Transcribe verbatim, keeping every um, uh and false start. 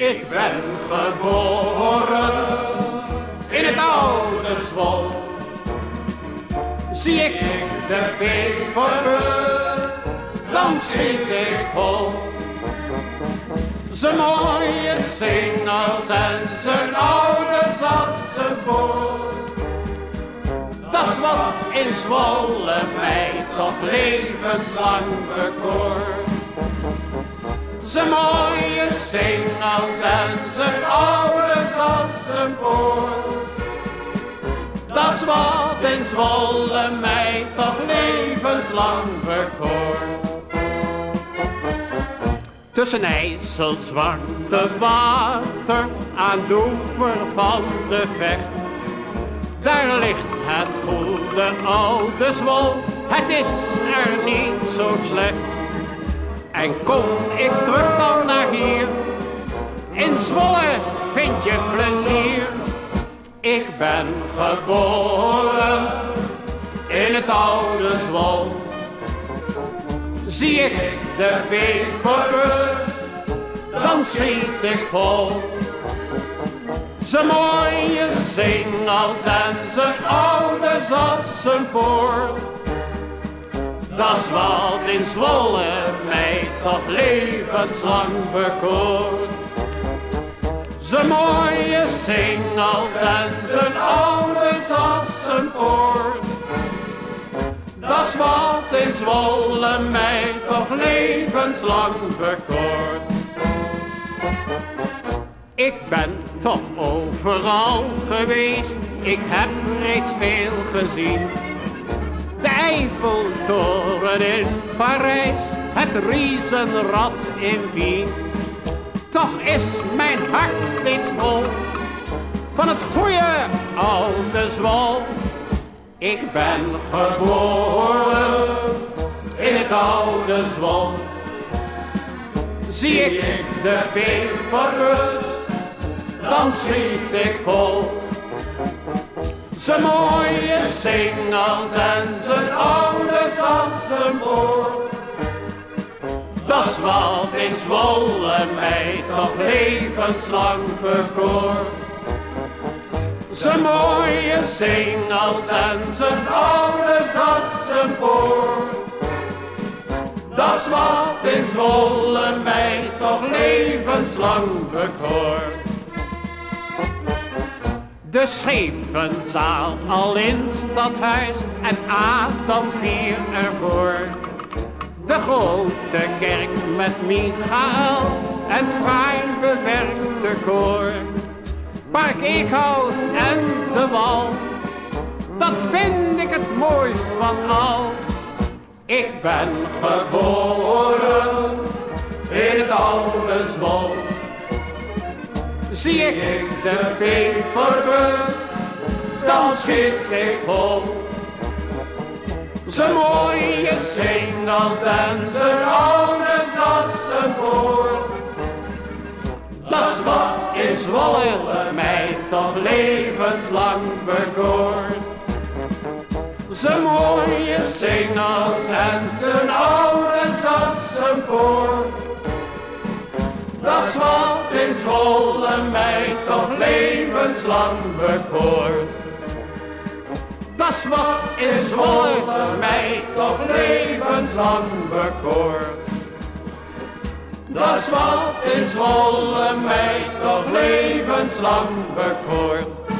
Ik ben geboren in het oude Zwol. Zie ik de peperbus, dan schiet ik vol. Zijn mooie singels en zijn oude Zassenpoort. Dat's wat in Zwolle mij toch levenslang bekoort. Zijn mooie singels en zijn oude Zassenpoort. Dat's wat in Zwolle mij toch levenslang bekoort. Tussen ijzelzwarte water aan de oever van de Vecht. Daar ligt het goede oude Zwol, het is er niet zo slecht. En kom ik terug dan naar hier, in Zwolle vind je plezier. Ik ben geboren in het oude Zwol. Zie ik de peperbus, dan schiet ik vol. Zijn mooie singels en zijn oude Zassenpoort. Dat's wat in Zwolle mij toch levenslang bekoort. Zijn mooie singels en zijn oude Zassenpoort. Dat's wat in Zwolle mij toch levenslang bekoort. Ik ben toch overal geweest, ik heb reeds veel gezien. De Eiffeltoren in Parijs, het Riesenrad in Wien. Toch is mijn hart steeds vol van het goede oude Zwol. Ik ben geboren in het oude Zwol. Zie ik de peperbus, dan schiet ik vol. Zijn mooie singels en zijn oude Zassenpoort. Dat's wat in Zwolle mij toch levenslang bekoort. Zijn mooie singels en zijn oude Zassenpoort. Dat's wat in Zwolle mij toch levenslang bekoort. De schepenzaal al in stadhuis en Adam vier ervoor. De grote kerk met Michael en fraai bewerkte koor. Park Eekhout en de Wal, dat vind ik het mooist van al. Ik ben geboren in het oude Zwol. Zie ik de peperbus, dan schiet ik vol. Zijn mooie singels en zijn oude Zassenpoort. Dat's wat in Zwolle mij toch levenslang bekoort. Zijn mooie singels en zijn oude Zassenpoort. Dat's wat in Zwolle mij toch levenslang bekoort. Dat's wat in Zwolle mij toch levenslang bekoort. Dat's wat in Zwolle mij toch levenslang bekoort.